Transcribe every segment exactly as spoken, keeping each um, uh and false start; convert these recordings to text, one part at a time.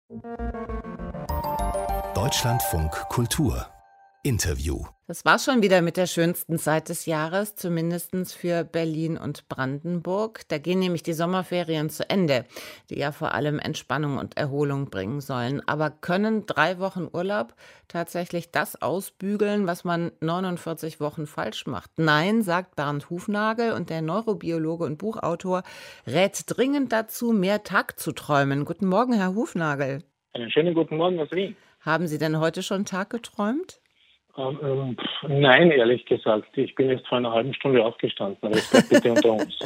Deutschlandfunk Kultur Interview. Das war schon wieder mit der schönsten Zeit des Jahres, zumindest für Berlin und Brandenburg. Da gehen nämlich die Sommerferien zu Ende, die ja vor allem Entspannung und Erholung bringen sollen. Aber können drei Wochen Urlaub tatsächlich das ausbügeln, was man neunundvierzig Wochen falsch macht? Nein, sagt Bernd Hufnagel, und der Neurobiologe und Buchautor rät dringend dazu, mehr Tag zu träumen. Guten Morgen, Herr Hufnagel. Einen schönen guten Morgen aus Wien. Haben Sie denn heute schon Tag geträumt? Ähm, ähm, pff, nein, ehrlich gesagt. Ich bin jetzt vor einer halben Stunde aufgestanden, aber das bleibt bitte unter uns.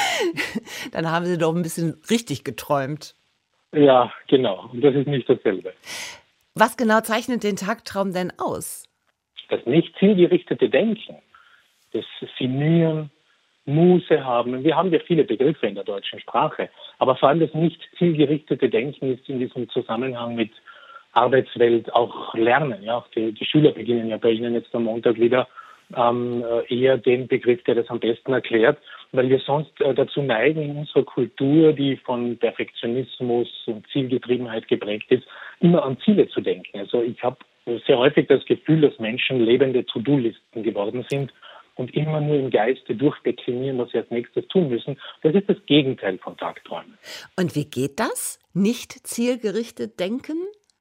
Dann haben Sie doch ein bisschen richtig geträumt. Ja, genau. Und das ist nicht dasselbe. Was genau zeichnet den Tagtraum denn aus? Das nicht zielgerichtete Denken, das Sinnieren, Muße haben. Wir haben ja viele Begriffe in der deutschen Sprache, aber vor allem das nicht zielgerichtete Denken ist in diesem Zusammenhang mit Arbeitswelt auch Lernen. Ja, auch die, die Schüler beginnen ja bei Ihnen jetzt am Montag wieder ähm, eher den Begriff, der das am besten erklärt, weil wir sonst äh, dazu neigen, in unserer Kultur, die von Perfektionismus und Zielgetriebenheit geprägt ist, immer an Ziele zu denken. Also ich habe sehr häufig das Gefühl, dass Menschen lebende To-Do-Listen geworden sind und immer nur im Geiste durchdeklinieren, was sie als nächstes tun müssen. Das ist das Gegenteil von Tagträumen. Und wie geht das? Nicht zielgerichtet denken?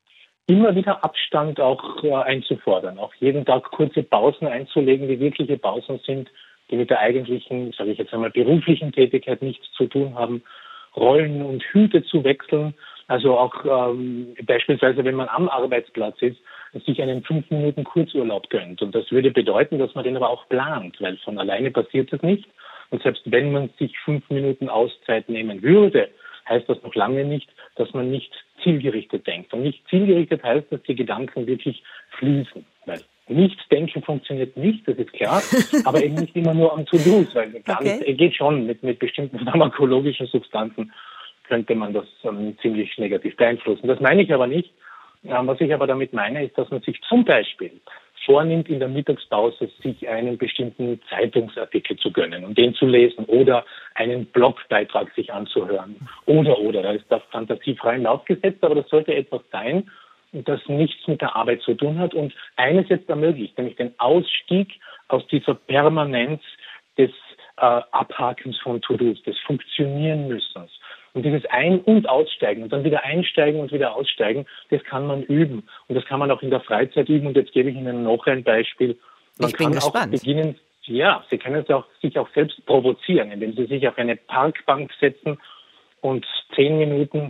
Immer wieder Abstand auch äh, einzufordern, auch jeden Tag kurze Pausen einzulegen, die wirkliche Pausen sind, die mit der eigentlichen, sage ich jetzt einmal, beruflichen Tätigkeit nichts zu tun haben, Rollen und Hüte zu wechseln, also auch ähm, beispielsweise, wenn man am Arbeitsplatz ist, sich einen fünf Minuten Kurzurlaub gönnt. Und das würde bedeuten, dass man den aber auch plant, weil von alleine passiert das nicht. Und selbst wenn man sich fünf Minuten Auszeit nehmen würde, heißt das noch lange nicht, dass man nicht zielgerichtet denkt. Und nicht zielgerichtet heißt, dass die Gedanken wirklich fließen. Weil Nichtdenken funktioniert nicht, das ist klar, aber eben nicht immer nur am To-Dos, weil gar Okay. nicht, geht schon mit, mit bestimmten pharmakologischen Substanzen könnte man das ähm, ziemlich negativ beeinflussen. Das meine ich aber nicht. Ähm, was ich aber damit meine, ist, dass man sich zum Beispiel vornimmt, in der Mittagspause sich einen bestimmten Zeitungsartikel zu gönnen und den zu lesen oder einen Blogbeitrag sich anzuhören oder, oder. Da ist der Fantasie freien Lauf gesetzt, aber das sollte etwas sein, das nichts mit der Arbeit zu tun hat und eines jetzt ermöglicht, nämlich den Ausstieg aus dieser Permanenz des äh, Abhakens von To-Dos, des Funktionieren-Müssens. Und dieses Ein- und Aussteigen und dann wieder einsteigen und wieder aussteigen, das kann man üben. Und das kann man auch in der Freizeit üben. Und jetzt gebe ich Ihnen noch ein Beispiel. Man Ich bin kann gespannt. auch beginnen, ja, Sie können es auch, sich auch selbst provozieren, indem Sie sich auf eine Parkbank setzen und zehn Minuten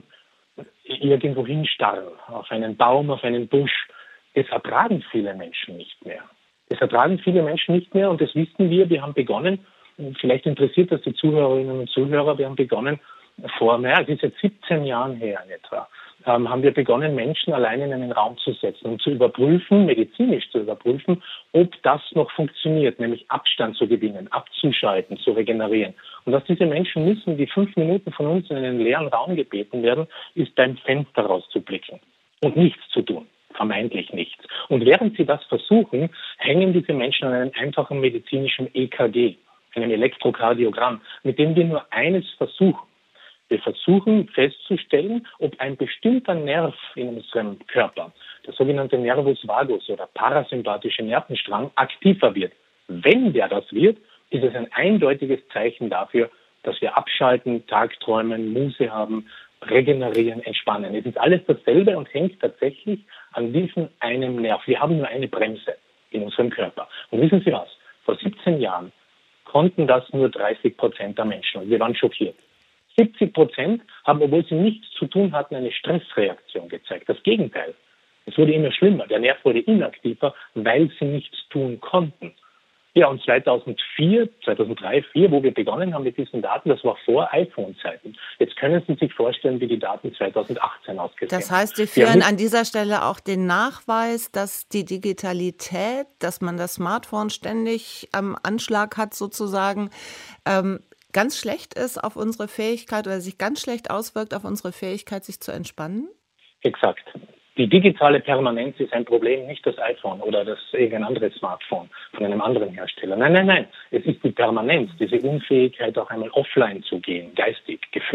irgendwo hinstarren, auf einen Baum, auf einen Busch. Das ertragen viele Menschen nicht mehr. Das ertragen viele Menschen nicht mehr und das wissen wir. Wir haben begonnen, vielleicht interessiert das die Zuhörerinnen und Zuhörer, wir haben begonnen, vor, naja, es ist jetzt siebzehn Jahren her in etwa, ähm, haben wir begonnen, Menschen allein in einen Raum zu setzen und zu überprüfen, medizinisch zu überprüfen, ob das noch funktioniert, nämlich Abstand zu gewinnen, abzuschalten, zu regenerieren. Und dass diese Menschen müssen, die fünf Minuten von uns in einen leeren Raum gebeten werden, ist beim Fenster rauszublicken und nichts zu tun. Vermeintlich nichts. Und während sie das versuchen, hängen diese Menschen an einem einfachen medizinischen E K G, einem Elektrokardiogramm, mit dem wir nur eines versuchen. Wir versuchen festzustellen, ob ein bestimmter Nerv in unserem Körper, der sogenannte Nervus vagus oder parasympathische Nervenstrang, aktiver wird. Wenn der das wird, ist es ein eindeutiges Zeichen dafür, dass wir abschalten, Tagträumen, Muße haben, regenerieren, entspannen. Es ist alles dasselbe und hängt tatsächlich an diesem einen Nerv. Wir haben nur eine Bremse in unserem Körper. Und wissen Sie was? Vor siebzehn Jahren konnten das nur dreißig Prozent der Menschen und wir waren schockiert. siebzig Prozent haben, obwohl sie nichts zu tun hatten, eine Stressreaktion gezeigt. Das Gegenteil. Es wurde immer schlimmer. Der Nerv wurde inaktiver, weil sie nichts tun konnten. Ja, und zweitausendvier, zweitausenddrei, zweitausendvier, wo wir begonnen haben mit diesen Daten, das war vor iPhone-Zeiten. Jetzt können Sie sich vorstellen, wie die Daten zweitausendachtzehn ausgesehen haben. Das heißt, Sie Wir führen haben an dieser Stelle auch den Nachweis, dass die Digitalität, dass man das Smartphone ständig am Anschlag hat sozusagen, ähm, ganz schlecht ist auf unsere Fähigkeit oder sich ganz schlecht auswirkt auf unsere Fähigkeit, sich zu entspannen? Exakt. Die digitale Permanenz ist ein Problem, nicht das iPhone oder das irgendein anderes Smartphone von einem anderen Hersteller. Nein, nein, nein. Es ist die Permanenz, diese Unfähigkeit, auch einmal offline zu gehen, geistig, gefühlt,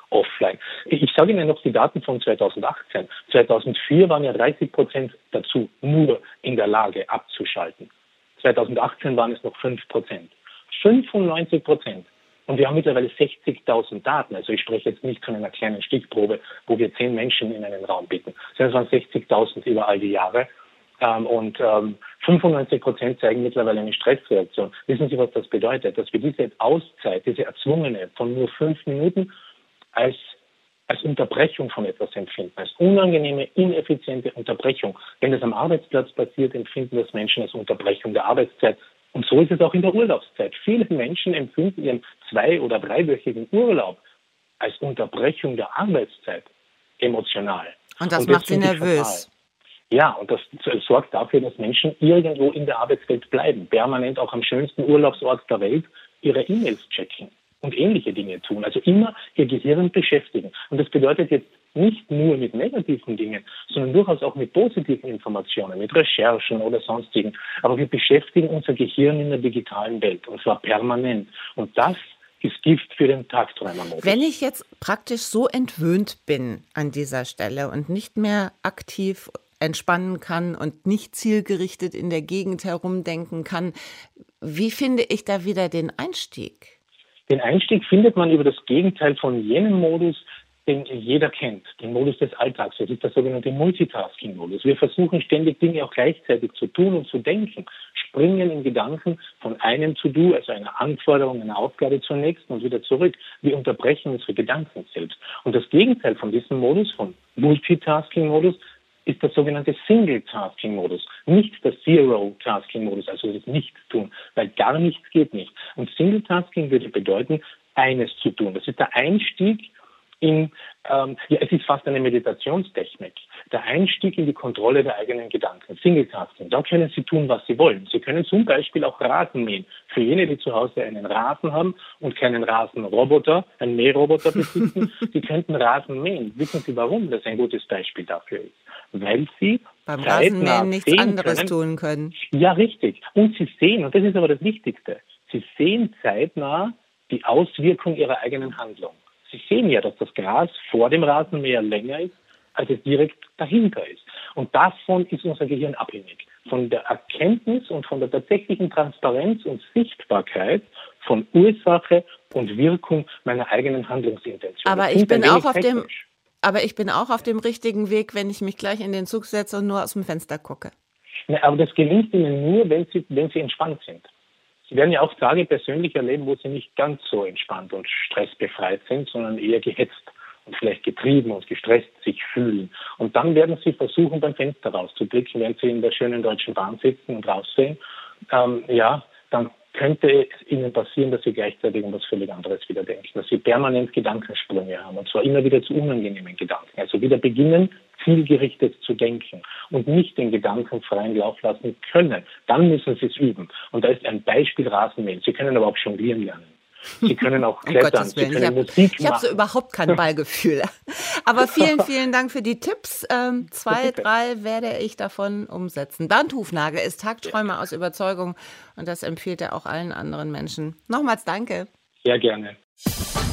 offline. Ich sage Ihnen noch die Daten von zweitausendachtzehn. zweitausendvier waren ja dreißig Prozent dazu nur in der Lage abzuschalten. zweitausendachtzehn waren es noch fünf Prozent. fünfundneunzig Prozent. Und wir haben mittlerweile sechzigtausend Daten. Also ich spreche jetzt nicht von einer kleinen Stichprobe, wo wir zehn Menschen in einen Raum bitten, sondern es waren sechzigtausend über all die Jahre. Ähm, und ähm, fünfundneunzig Prozent zeigen mittlerweile eine Stressreaktion. Wissen Sie, was das bedeutet? Dass wir diese Auszeit, diese erzwungene von nur fünf Minuten als, als Unterbrechung von etwas empfinden, als unangenehme, ineffiziente Unterbrechung. Wenn das am Arbeitsplatz passiert, empfinden das Menschen als Unterbrechung der Arbeitszeit. Und so ist es auch in der Urlaubszeit. Viele Menschen empfinden ihren zwei- oder dreiwöchigen Urlaub als Unterbrechung der Arbeitszeit emotional. Und das und macht sie nervös. Fatal. Ja, und das sorgt dafür, dass Menschen irgendwo in der Arbeitswelt bleiben, permanent auch am schönsten Urlaubsort der Welt ihre E-Mails checken und ähnliche Dinge tun. Also immer ihr Gehirn beschäftigen. Und das bedeutet jetzt nicht nur mit negativen Dingen, sondern durchaus auch mit positiven Informationen, mit Recherchen oder sonstigen. Aber wir beschäftigen unser Gehirn in der digitalen Welt, und zwar permanent. Und das ist Gift für den Tagträumermodus. Wenn ich jetzt praktisch so entwöhnt bin an dieser Stelle und nicht mehr aktiv entspannen kann und nicht zielgerichtet in der Gegend herumdenken kann, wie finde ich da wieder den Einstieg? Den Einstieg findet man über das Gegenteil von jenem Modus, den jeder kennt, den Modus des Alltags. Das ist der sogenannte Multitasking-Modus. Wir versuchen ständig Dinge auch gleichzeitig zu tun und zu denken, springen in Gedanken von einem To-Do, also einer Anforderung, einer Aufgabe zur nächsten und wieder zurück. Wir unterbrechen unsere Gedanken selbst. Und das Gegenteil von diesem Modus, von Multitasking-Modus, ist der sogenannte Single-Tasking-Modus, nicht der Zero-Tasking-Modus, also das Nichtstun, weil gar nichts geht nicht. Und Single-Tasking würde bedeuten, eines zu tun. Das ist der Einstieg in, ähm, ja, es ist fast eine Meditationstechnik. Der Einstieg in die Kontrolle der eigenen Gedanken. Single-Tasking. Da können Sie tun, was Sie wollen. Sie können zum Beispiel auch Rasen mähen. Für jene, die zu Hause einen Rasen haben und keinen Rasenroboter, einen Mähroboter besitzen, die könnten Rasen mähen. Wissen Sie, warum das ein gutes Beispiel dafür ist? Weil Sie beim Rasenmähen nichts anderes können. tun können. Ja, richtig. Und Sie sehen, und das ist aber das Wichtigste, Sie sehen zeitnah die Auswirkung Ihrer eigenen Handlung. Sie sehen ja, dass das Gras vor dem Rasenmäher länger ist, als es direkt dahinter ist. Und davon ist unser Gehirn abhängig. Von der Erkenntnis und von der tatsächlichen Transparenz und Sichtbarkeit von Ursache und Wirkung meiner eigenen Handlungsintention. Aber ich bin auch auf dem, aber ich bin auch auf dem richtigen Weg, wenn ich mich gleich in den Zug setze und nur aus dem Fenster gucke. Ja, aber das gelingt Ihnen nur, wenn Sie, wenn Sie entspannt sind. Sie werden ja auch Tage persönlich erleben, wo Sie nicht ganz so entspannt und stressbefreit sind, sondern eher gehetzt und vielleicht getrieben und gestresst sich fühlen. Und dann werden Sie versuchen, beim Fenster rauszublicken, während Sie in der schönen Deutschen Bahn sitzen und raussehen. Ähm, ja, dann könnte es Ihnen passieren, dass Sie gleichzeitig um was völlig anderes wieder denken, dass Sie permanent Gedankensprünge haben, und zwar immer wieder zu unangenehmen Gedanken. Also wieder beginnen, zielgerichtet zu denken und nicht den Gedanken freien Lauf lassen können. Dann müssen Sie es üben. Und da ist ein Beispiel Rasenmähen. Sie können aber auch jonglieren lernen. Sie können auch klettern, Sie können ich hab, Musik ich machen. Ich habe so überhaupt kein Ballgefühl. Aber vielen, vielen Dank für die Tipps. Ähm, zwei, drei werde ich davon umsetzen. Bernd Hufnagel ist Tagträumer aus Überzeugung und das empfiehlt er auch allen anderen Menschen. Nochmals danke. Sehr gerne.